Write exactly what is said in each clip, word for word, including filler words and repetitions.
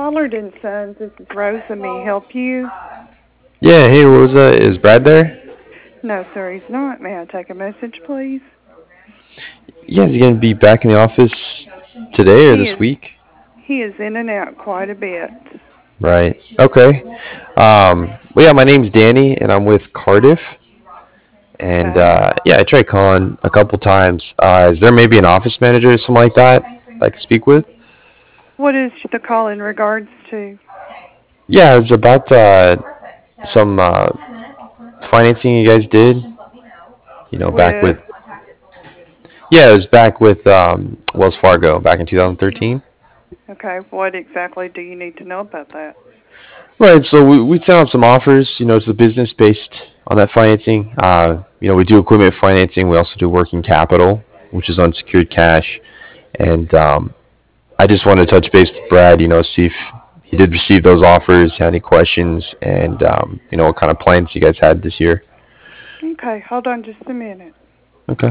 Pollard and Sons. This is Rosa. May I help you? Yeah, hey Rosa, is Brad there? No, sir, he's not. May I take a message, please? Yeah, is he gonna be back in the office today or He this is week? he is in and out quite a bit. Right. Okay. Um, well, yeah, my name's Danny, and I'm with Cardiff. And Okay. uh, yeah, I tried calling a couple times. Uh, is there maybe an office manager or something like that I could speak with? What is the call in regards to? Yeah, it's about uh, some uh, financing you guys did. You know, back With with yeah, it was back with um, Wells Fargo back in two thousand thirteen. okay, what exactly do you need to know about that? Right. So we we sent out some offers. You know, it's the business based on that financing. Uh, you know, we do equipment financing. We also do working capital, which is unsecured cash. And um, I just wanted to touch base with Brad. You know, see if he did receive those offers, had any questions, and um, you know what kind of plans you guys had this year. Okay, hold on just a minute. Okay.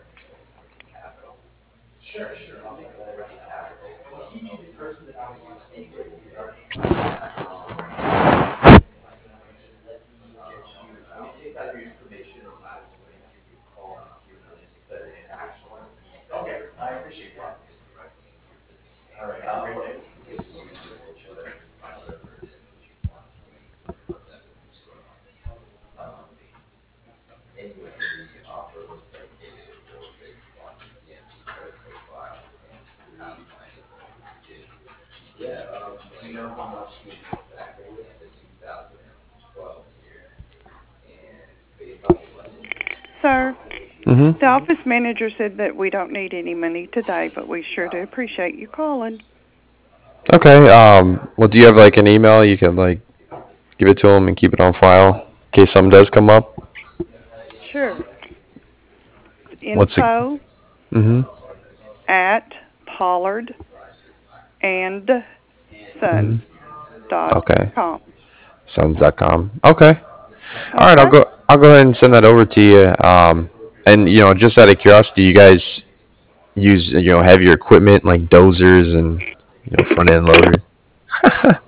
Sir, Mhm. the office manager said that we don't need any money today, but we sure do appreciate you calling. Okay. Um. Well, do you have like an email you can like give it to him and keep it on file in case something does come up? Sure. What's it? Info Mhm. at Pollard and Sons Mhm. dot Okay. com. Sons dot com. Okay. All right. I'll Okay? go. I'll go ahead and send that over to you. Um. And you know, just out of curiosity, you guys use you know heavier equipment like dozers and you know front end loaders.